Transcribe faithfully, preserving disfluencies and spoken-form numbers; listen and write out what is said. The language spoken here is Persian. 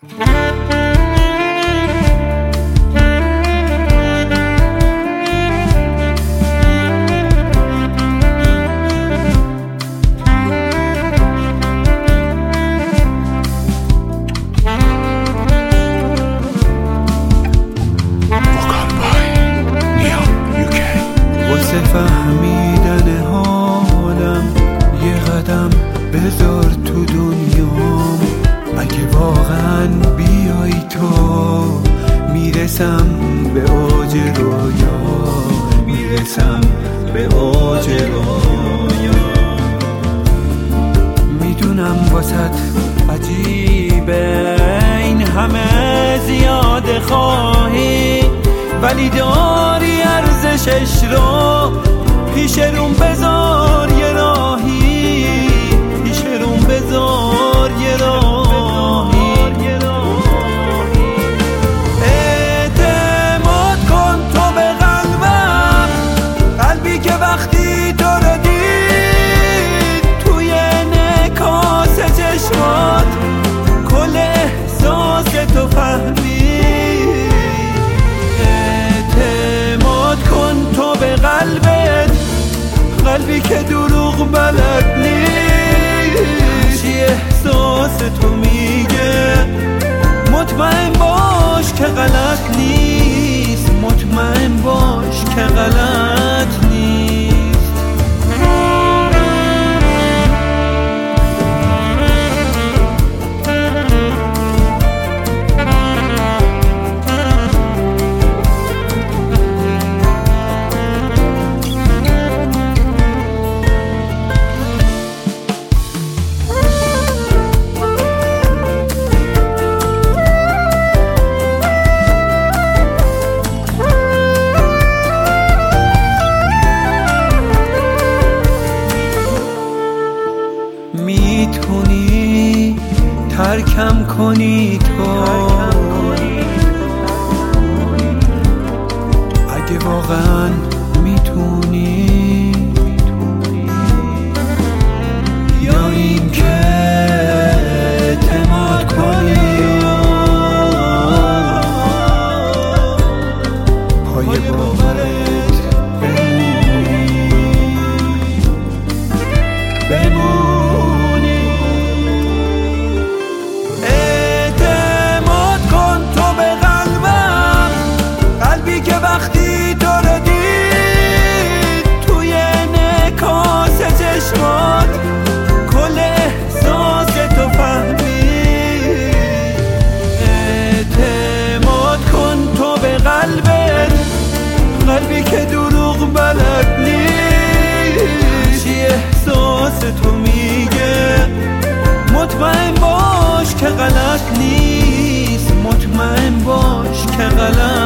فهمیدن حالم یه قدم بذار تو دنیام. اگه واقعا بیای تو میرسم به اوج رویا، میرسم به اوج رویا. میدونم واسط عجیبه این همه زیاده خواهی، ولی داری ارزشش رو پیش روم بذار یه راهی، پیش روم بذار یه راهی. اعتماد کن تو به قلبم، قلبی که وقتی تو رو دید توی انعکاس چشمات کل احساس تو فهمید. اعتماد کن تو به قلبت، قلبی که دروغ بلد نیست، چی احساس تو میگه. مطمئن باش که غلط نیست، مطمئن باش که غلط نیست. میتونی ترکم کنی تو اگه واقعا میتونی، یا این که اعتماد کنی پای باورت بمونی بمونی. وقتی تو رو دید توی انعکاس چشمات کل احساس تو فهمید. اعتماد کن تو به قلبت، قلبی که دروغ بلد نیست، چی احساس تو میگه. مطمئن باش که غلط نیست، مطمئن باش که غلط